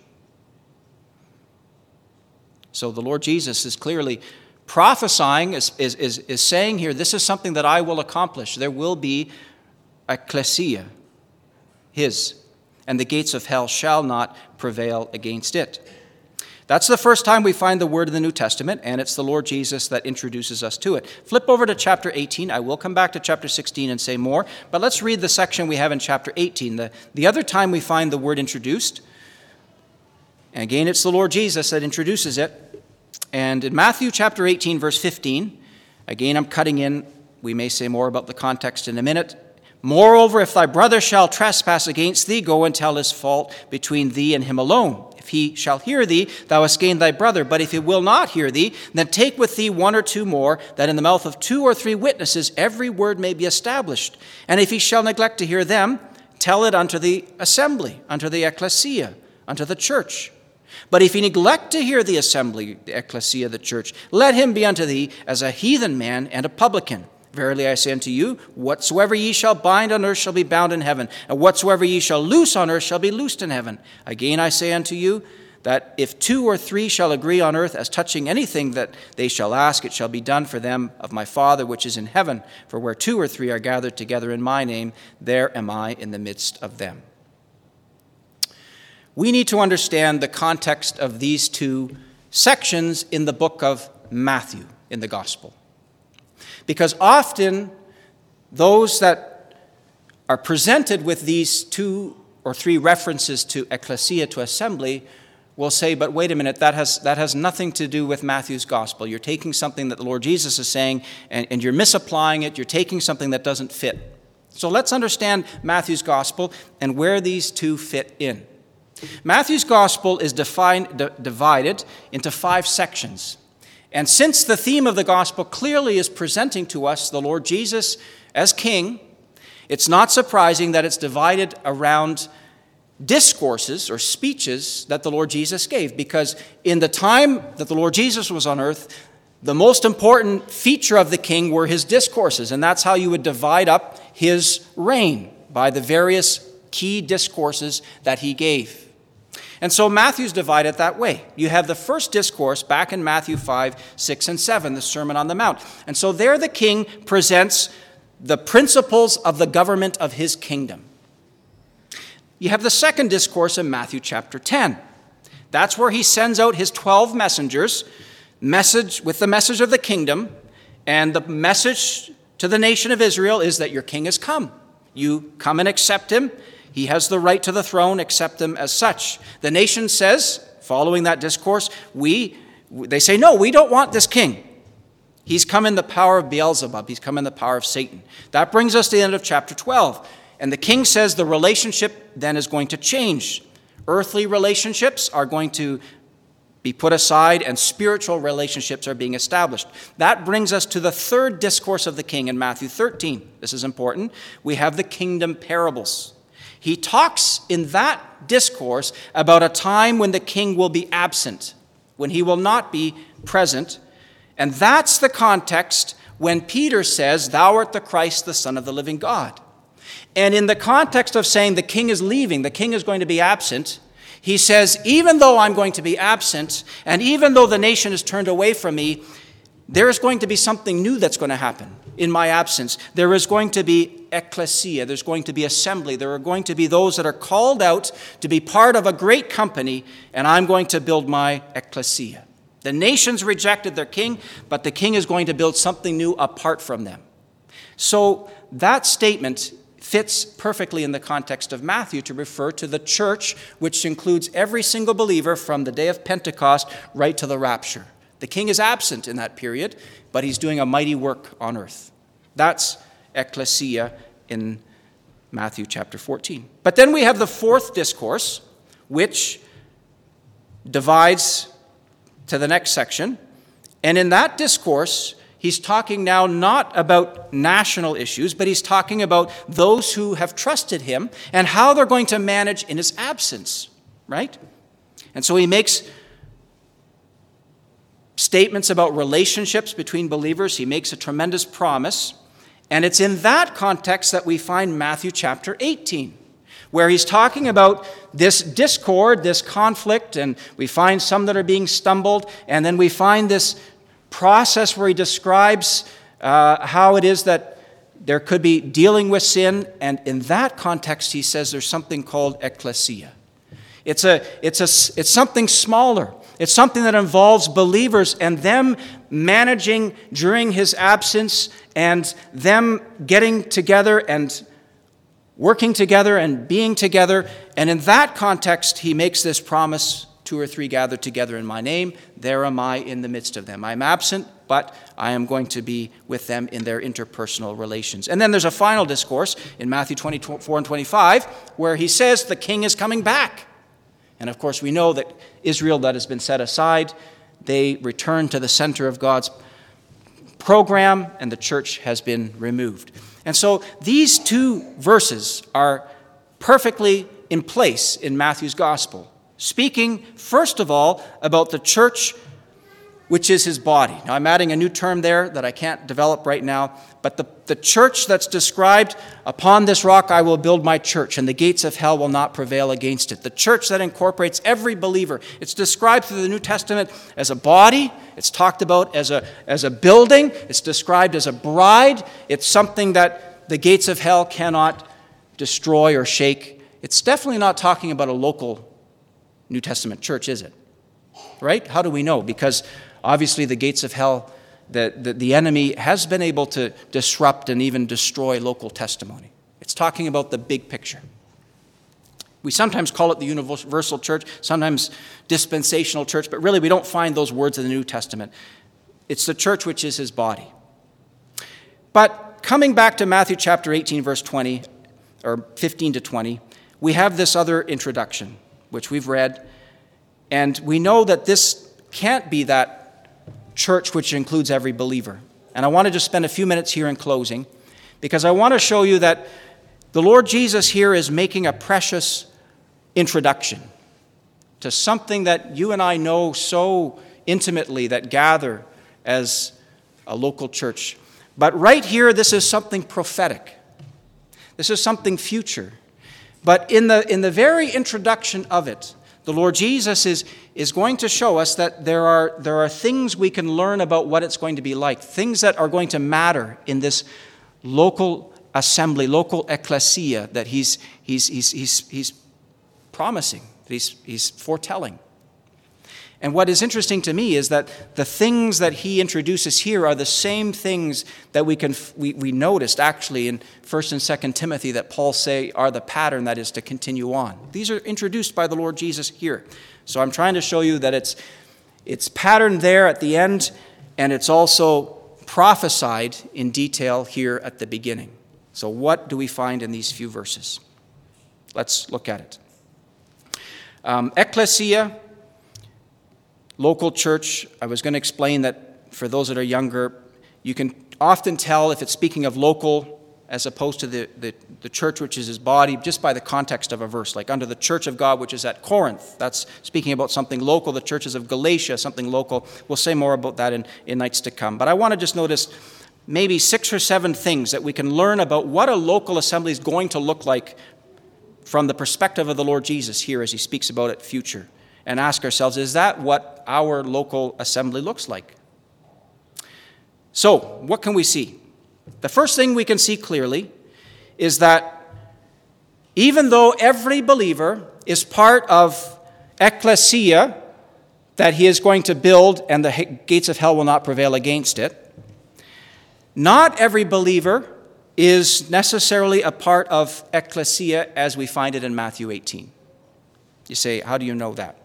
So the Lord Jesus is clearly prophesying, is saying here, this is something that I will accomplish. There will be ecclesia, his, and the gates of hell shall not prevail against it. That's the first time we find the word in the New Testament, and it's the Lord Jesus that introduces us to it. Flip over to chapter 18. I will come back to chapter 16 and say more, but let's read the section we have in chapter 18. The other time we find the word introduced, and again, it's the Lord Jesus that introduces it. And in Matthew chapter 18, verse 15, again, I'm cutting in. We may say more about the context in a minute. Moreover, if thy brother shall trespass against thee, go and tell his fault between thee and him alone. If he shall hear thee, thou hast gained thy brother. But if he will not hear thee, then take with thee one or two more, that in the mouth of 2 or 3 witnesses every word may be established. And if he shall neglect to hear them, tell it unto the assembly, unto the ecclesia, unto the church. But if he neglect to hear the assembly, the ecclesia, the church, let him be unto thee as a heathen man and a publican. Verily I say unto you, whatsoever ye shall bind on earth shall be bound in heaven, and whatsoever ye shall loose on earth shall be loosed in heaven. Again I say unto you, that if 2 or 3 shall agree on earth as touching anything that they shall ask, it shall be done for them of my Father which is in heaven. For where 2 or 3 are gathered together in my name, there am I in the midst of them. We need to understand the context of these 2 sections in the book of Matthew in the gospel. Because often those that are presented with these 2 or 3 references to ecclesia, to assembly, will say, but wait a minute, that has nothing to do with Matthew's gospel. You're taking something that the Lord Jesus is saying and you're misapplying it. You're taking something that doesn't fit. So let's understand Matthew's gospel and where these 2 fit in. Matthew's gospel is divided into 5 sections. And since the theme of the gospel clearly is presenting to us the Lord Jesus as king, it's not surprising that it's divided around discourses or speeches that the Lord Jesus gave. Because in the time that the Lord Jesus was on earth, the most important feature of the king were his discourses. And that's how you would divide up his reign, by the various key discourses that he gave. And so Matthew's divided that way. You have the first discourse back in Matthew 5, 6, and 7, the Sermon on the Mount. And so there the king presents the principles of the government of his kingdom. You have the second discourse in Matthew chapter 10. That's where he sends out his 12 messengers, with the message of the kingdom, and the message to the nation of Israel is that your king has come. You come and accept him. He has the right to the throne, accept him as such. The nation says, following that discourse, they say, no, we don't want this king. He's come in the power of Beelzebub. He's come in the power of Satan. That brings us to the end of chapter 12. And the king says the relationship then is going to change. Earthly relationships are going to be put aside and spiritual relationships are being established. That brings us to the third discourse of the king in Matthew 13. This is important. We have the kingdom parables. He talks in that discourse about a time when the king will be absent, when he will not be present. And that's the context when Peter says, Thou art the Christ, the Son of the living God. And in the context of saying the king is leaving, the king is going to be absent, he says, even though I'm going to be absent, and even though the nation is turned away from me, there is going to be something new that's going to happen in my absence. There is going to be ecclesia. There's going to be assembly. There are going to be those that are called out to be part of a great company, and I'm going to build my ecclesia. The nations rejected their king, but the king is going to build something new apart from them. So that statement fits perfectly in the context of Matthew to refer to the church, which includes every single believer from the day of Pentecost right to the rapture. The king is absent in that period, but he's doing a mighty work on earth. That's ecclesia in Matthew chapter 14. But then we have the fourth discourse, which divides to the next section. And in that discourse, he's talking now not about national issues, but he's talking about those who have trusted him and how they're going to manage in his absence, right? And so he makes statements about relationships between believers. He makes a tremendous promise. And it's in that context that we find Matthew chapter 18, where he's talking about this discord, this conflict, and we find some that are being stumbled, and then we find this process where he describes how it is that there could be dealing with sin, and in that context he says there's something called ecclesia. It's something smaller. It's something that involves believers and them managing during his absence and them getting together and working together and being together. And in that context, he makes this promise, 2 or 3 gathered together in my name, there am I in the midst of them. I'm absent, but I am going to be with them in their interpersonal relations. And then there's a final discourse in Matthew 24 and 25 where he says the king is coming back. And of course, we know that Israel that has been set aside, they return to the center of God's program, and the church has been removed. And so these 2 verses are perfectly in place in Matthew's gospel, speaking, first of all, about the church, which is his body. Now, I'm adding a new term there that I can't develop right now, but the church that's described, upon this rock I will build my church, and the gates of hell will not prevail against it. The church that incorporates every believer. It's described through the New Testament as a body. It's talked about as a building. It's described as a bride. It's something that the gates of hell cannot destroy or shake. It's definitely not talking about a local New Testament church, is it? Right? How do we know? Because obviously the gates of hell, the enemy has been able to disrupt and even destroy local testimony. It's talking about the big picture. We sometimes call it the universal church, sometimes dispensational church, but really we don't find those words in the New Testament. It's the church which is his body. But coming back to Matthew chapter 18, verse 20, or 15 to 20, we have this other introduction, which we've read, and we know that this can't be that church which includes every believer. And I want to just spend a few minutes here in closing, because I want to show you that the Lord Jesus here is making a precious introduction to something that you and I know so intimately, that gather as a local church. But right here, this is something prophetic. This is something future. But in the very introduction of it, the Lord Jesus is going to show us that there are things we can learn about what it's going to be like, things that are going to matter in this local assembly, local ecclesia that he's promising, that he's foretelling. And what is interesting to me is that the things that he introduces here are the same things that we noticed actually in 1 and 2 Timothy that Paul say are the pattern that is to continue on. These are introduced by the Lord Jesus here. So I'm trying to show you that it's patterned there at the end, and it's also prophesied in detail here at the beginning. So what do we find in these few verses? Let's look at it. Ecclesia, local church. I was going to explain that for those that are younger, you can often tell if it's speaking of local as opposed to the church which is his body just by the context of a verse. Like under the church of God which is at Corinth, that's speaking about something local. The churches of Galatia, something local. We'll say more about that in nights to come. But I want to just notice maybe 6 or 7 things that we can learn about what a local assembly is going to look like from the perspective of the Lord Jesus here as he speaks about it future. And ask ourselves, is that what our local assembly looks like? So, what can we see? The first thing we can see clearly is that even though every believer is part of ecclesia that he is going to build and the gates of hell will not prevail against it, not every believer is necessarily a part of ecclesia as we find it in Matthew 18. You say, how do you know that?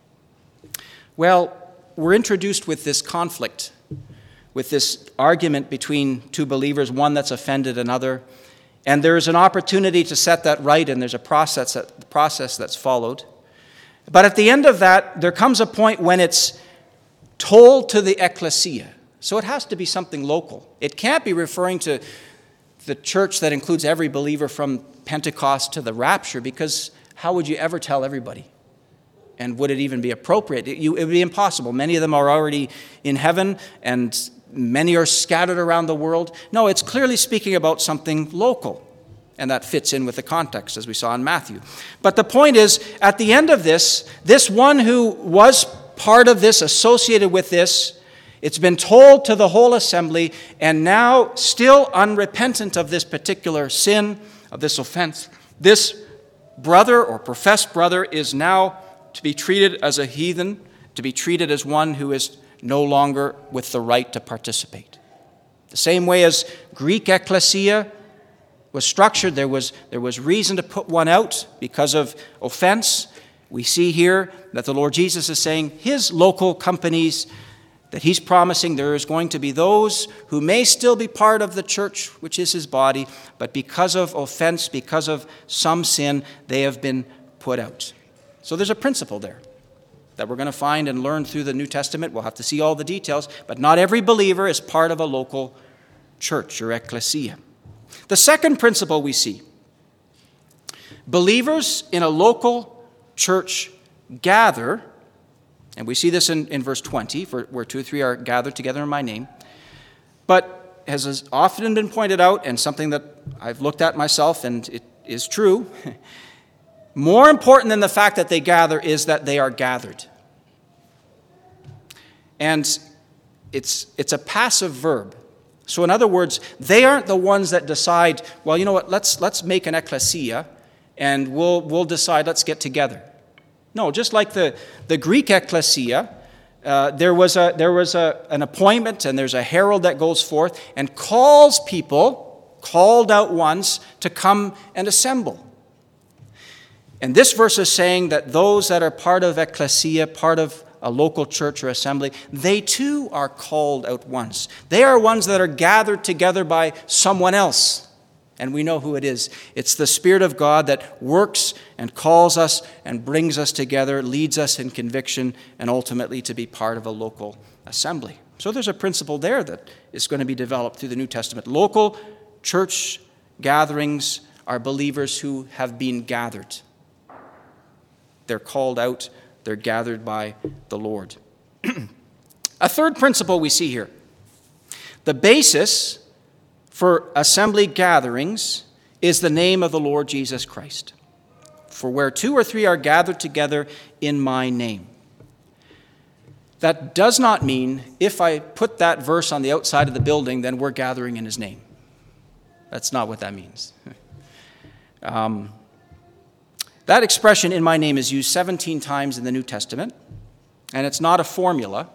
Well, we're introduced with this conflict, with this argument between 2 believers, one that's offended another, and there's an opportunity to set that right, and there's a process that's followed. But at the end of that, there comes a point when it's told to the ecclesia. So it has to be something local. It can't be referring to the church that includes every believer from Pentecost to the rapture, because how would you ever tell everybody? And would it even be appropriate? It would be impossible. Many of them are already in heaven, and many are scattered around the world. No, it's clearly speaking about something local, and that fits in with the context, as we saw in Matthew. But the point is, at the end of this one who was part of this, associated with this, it's been told to the whole assembly, and now still unrepentant of this particular sin, of this offense, this brother or professed brother is now to be treated as a heathen, to be treated as one who is no longer with the right to participate. The same way as Greek ecclesia was structured, there was reason to put one out because of offense. We see here that the Lord Jesus is saying his local companies, that he's promising there is going to be those who may still be part of the church, which is his body, but because of offense, because of some sin, they have been put out. So there's a principle there that we're going to find and learn through the New Testament. We'll have to see all the details, but not every believer is part of a local church or ecclesia. The second principle we see: believers in a local church gather, and we see this in verse 20, where 2 or 3 are gathered together in my name. But as has often been pointed out, and something that I've looked at myself, and it is true, more important than the fact that they gather is that they are gathered. And it's a passive verb. So in other words, they aren't the ones that decide, well, you know what, let's make an ecclesia, and we'll decide, let's get together. No, just like the Greek ecclesia, there was an appointment, and there's a herald that goes forth and calls people, called out ones, to come and assemble. And this verse is saying that those that are part of ecclesia, part of a local church or assembly, they too are called out ones. They are ones that are gathered together by someone else. And we know who it is. It's the Spirit of God that works and calls us and brings us together, leads us in conviction, and ultimately to be part of a local assembly. So there's a principle there that is going to be developed through the New Testament. Local church gatherings are believers who have been gathered. They're called out. They're gathered by the Lord. A third principle we see here. The basis for assembly gatherings is the name of the Lord Jesus Christ. For where 2 or 3 are gathered together in my name. That does not mean if I put that verse on the outside of the building, then we're gathering in his name. That's not what that means. That expression, in my name, is used 17 times in the New Testament, and it's not a formula.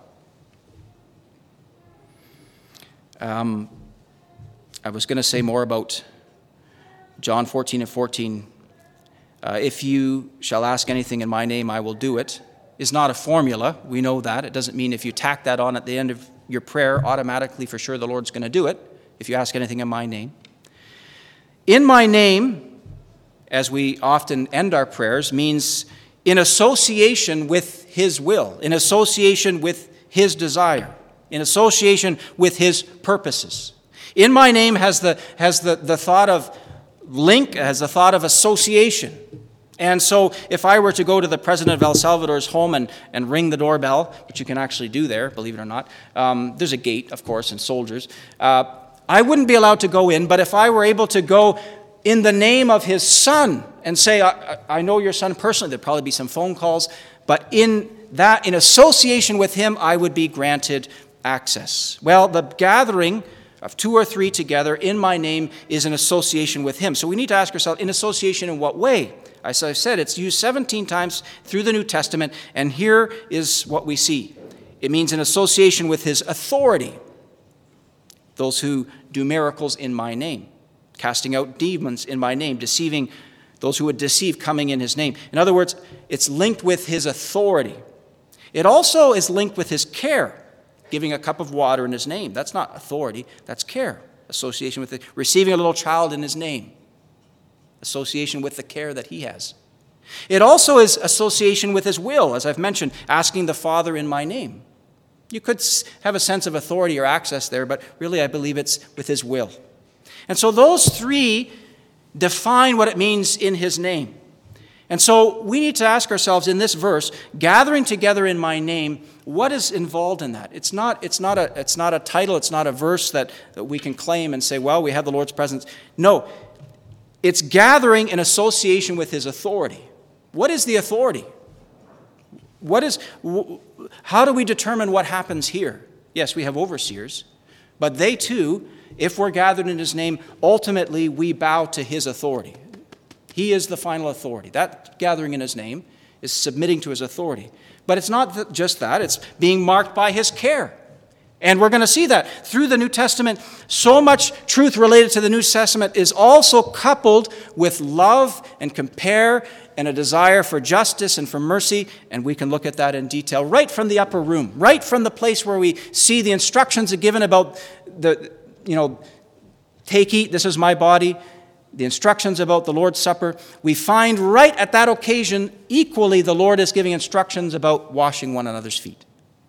I was going to say more about John 14 and 14. If you shall ask anything in my name, I will do it, is not a formula. We know that. It doesn't mean if you tack that on at the end of your prayer, automatically for sure the Lord's going to do it, if you ask anything in my name. In my name, as we often end our prayers, means in association with his will, in association with his desire, in association with his purposes. In my name has the thought of link, has the thought of association. And so if I were to go to the president of El Salvador's home and ring the doorbell, which you can actually do there, believe it or not, there's a gate, of course, and soldiers, I wouldn't be allowed to go in, but if I were able to go in the name of his son and say, I know your son personally, there'd probably be some phone calls, but in association with him, I would be granted access. Well, the gathering of 2 or 3 together in my name is an association with him. So we need to ask ourselves, in association in what way? As I said, it's used 17 times through the New Testament, and here is what we see. It means an association with his authority. Those who do miracles in my name, casting out demons in my name, deceiving those who would deceive, coming in his name. In other words, it's linked with his authority. It also is linked with his care, giving a cup of water in his name. That's not authority, that's care. Association with receiving a little child in his name. Association with the care that he has. It also is association with his will, as I've mentioned, asking the Father in my name. You could have a sense of authority or access there, but really I believe it's with his will. And so those three define what it means in his name. And so we need to ask ourselves in this verse, gathering together in my name, what is involved in that? It's not a title, it's not a verse that we can claim and say, well, we have the Lord's presence. No, it's gathering in association with his authority. What is the authority? How do we determine what happens here? Yes, we have overseers, but they too, if we're gathered in his name, ultimately we bow to his authority. He is the final authority. That gathering in his name is submitting to his authority. But it's not just that, it's being marked by his care. And we're going to see that through the New Testament. So much truth related to the New Testament is also coupled with love and compare and a desire for justice and for mercy. And we can look at that in detail right from the upper room, right from the place where we see the instructions are given about take, eat, this is my body. The instructions about the Lord's Supper, we find right at that occasion, equally the Lord is giving instructions about washing one another's feet.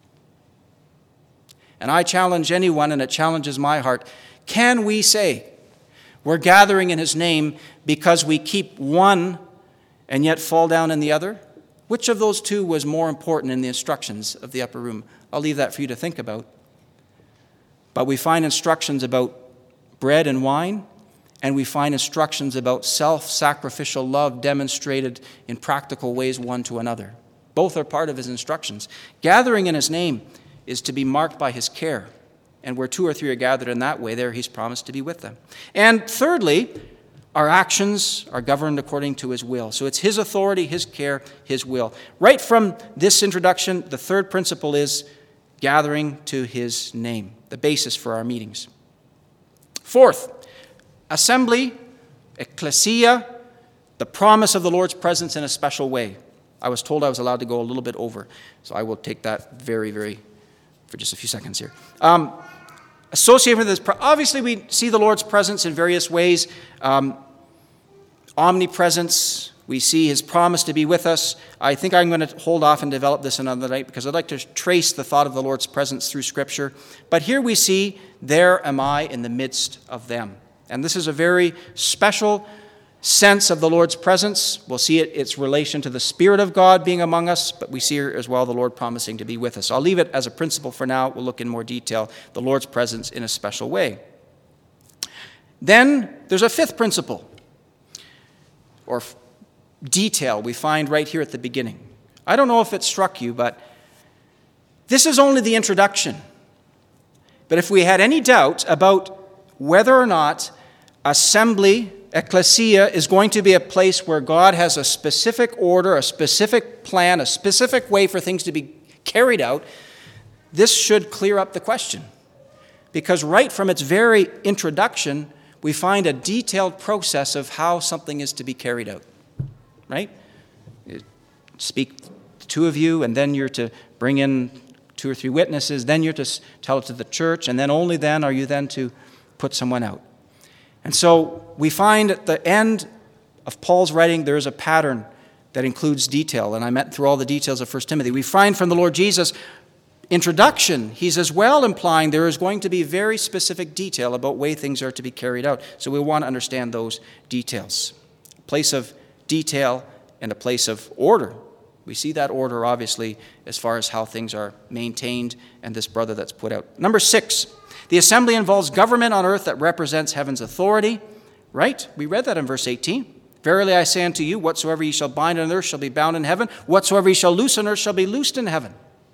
And I challenge anyone, and it challenges my heart, can we say we're gathering in his name because we keep one and yet fall down in the other? Which of those two was more important in the instructions of the upper room? I'll leave that for you to think about. But we find instructions about bread and wine, and we find instructions about self-sacrificial love demonstrated in practical ways one to another. Both are part of his instructions. Gathering in his name is to be marked by his care. And where two or three are gathered in that way, there he's promised to be with them. And thirdly, our actions are governed according to his will. So it's his authority, his care, his will. Right from this introduction, the third principle is gathering to his name, the basis for our meetings. Fourth, assembly, ecclesia, the promise of the Lord's presence in a special way. I was told I was allowed to go a little bit over, so I will take that for just a few seconds here. Associated with this, obviously we see the Lord's presence in various ways. Omnipresence, we see his promise to be with us. I think I'm going to hold off and develop this another night because I'd like to trace the thought of the Lord's presence through Scripture. But here we see, there am I in the midst of them. And this is a very special sense of the Lord's presence. We'll see its relation to the Spirit of God being among us, but we see here as well the Lord promising to be with us. I'll leave it as a principle for now. We'll look in more detail, the Lord's presence in a special way. Then there's a fifth principle, or detail we find right here at the beginning. I don't know if it struck you, but this is only the introduction. But if we had any doubt about whether or not assembly, ecclesia, is going to be a place where God has a specific order, a specific plan, a specific way for things to be carried out, this should clear up the question. Because right from its very introduction, we find a detailed process of how something is to be carried out. Right? You speak to two of you, and then you're to bring in 2 or 3 witnesses, then you're to tell it to the church, and then only then are you then to put someone out. And so we find at the end of Paul's writing, there is a pattern that includes detail. And I met through all the details of 1 Timothy. We find from the Lord Jesus' introduction, he's as well implying there is going to be very specific detail about way things are to be carried out. So we want to understand those details. A place of detail and a place of order. We see that order, obviously, as far as how things are maintained and this brother that's put out. Number 6. The assembly involves government on earth that represents heaven's authority, right? We read that in verse 18. Verily I say unto you, whatsoever ye shall bind on earth shall be bound in heaven. Whatsoever ye shall loose on earth shall be loosed in heaven.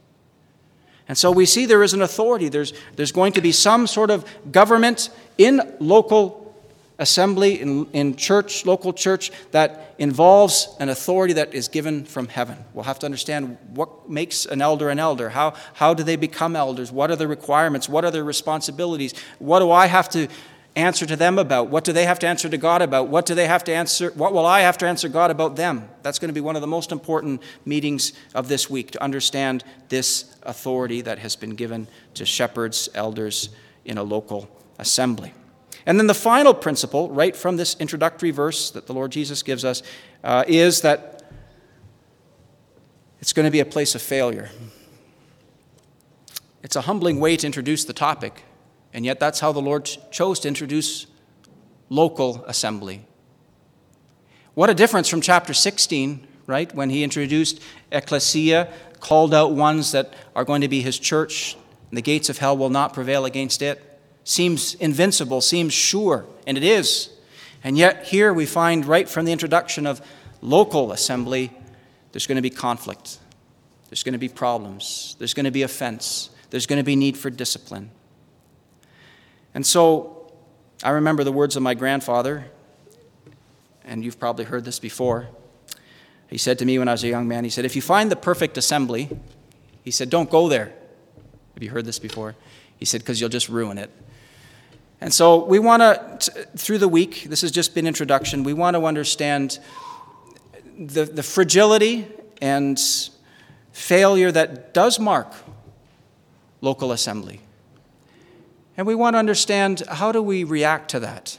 And so we see there is an authority. There's going to be some sort of government in local assembly, in church, local church, that involves an authority that is given from heaven. We'll have to understand what makes an elder an elder. How do they become elders? What are the requirements? What are their responsibilities? What do I have to answer to them about? What do they have to answer to God about? What do they have to answer? What will I have to answer God about them? That's going to be one of the most important meetings of this week, to understand this authority that has been given to shepherds, elders in a local assembly. And then the final principle, right from this introductory verse that the Lord Jesus gives us, is that it's going to be a place of failure. It's a humbling way to introduce the topic, and yet that's how the Lord chose to introduce local assembly. What a difference from chapter 16, right? When he introduced ecclesia, called out ones that are going to be his church, and the gates of hell will not prevail against it. Seems invincible, seems sure, and it is. And yet here we find right from the introduction of local assembly, there's going to be conflict. There's going to be problems. There's going to be offense. There's going to be need for discipline. And so I remember the words of my grandfather, and you've probably heard this before. He said to me when I was a young man, he said, if you find the perfect assembly, he said, don't go there. Have you heard this before? He said, because you'll just ruin it. And so we want to, through the week, this has just been introduction, we want to understand the fragility and failure that does mark local assembly. And we want to understand, how do we react to that?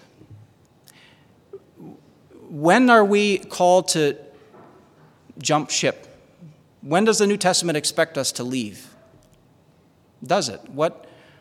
When are we called to jump ship? When does the New Testament expect us to leave? Does it? What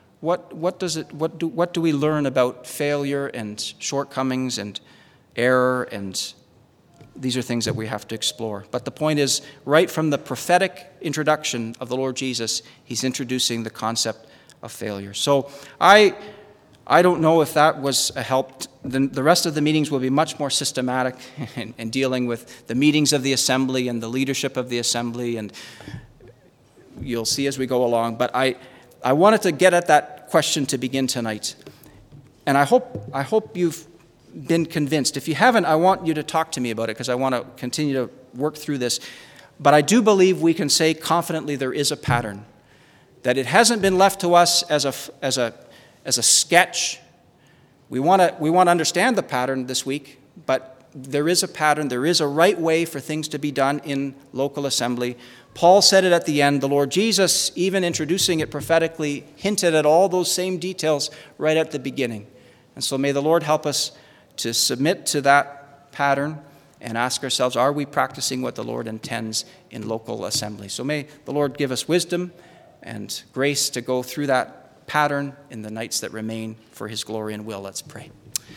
do we learn about failure and shortcomings and error? And these are things that we have to explore. But the point is, right from the prophetic introduction of the Lord Jesus, he's introducing the concept of failure. So I don't know if that was a help. The rest of the meetings will be much more systematic in dealing with the meetings of the assembly and the leadership of the assembly, and you'll see as we go along. But I wanted to get at that question to begin tonight. And I hope you've been convinced. If you haven't, I want you to talk to me about it, because I want to continue to work through this. But I do believe we can say confidently there is a pattern, that it hasn't been left to us as a sketch. We want to understand the pattern this week, but there is a pattern. There is a right way for things to be done in local assembly. Paul said it at the end. The Lord Jesus, even introducing it prophetically, hinted at all those same details right at the beginning. And so may the Lord help us to submit to that pattern and ask ourselves, are we practicing what the Lord intends in local assembly? So may the Lord give us wisdom and grace to go through that pattern in the nights that remain for his glory and will. Let's pray.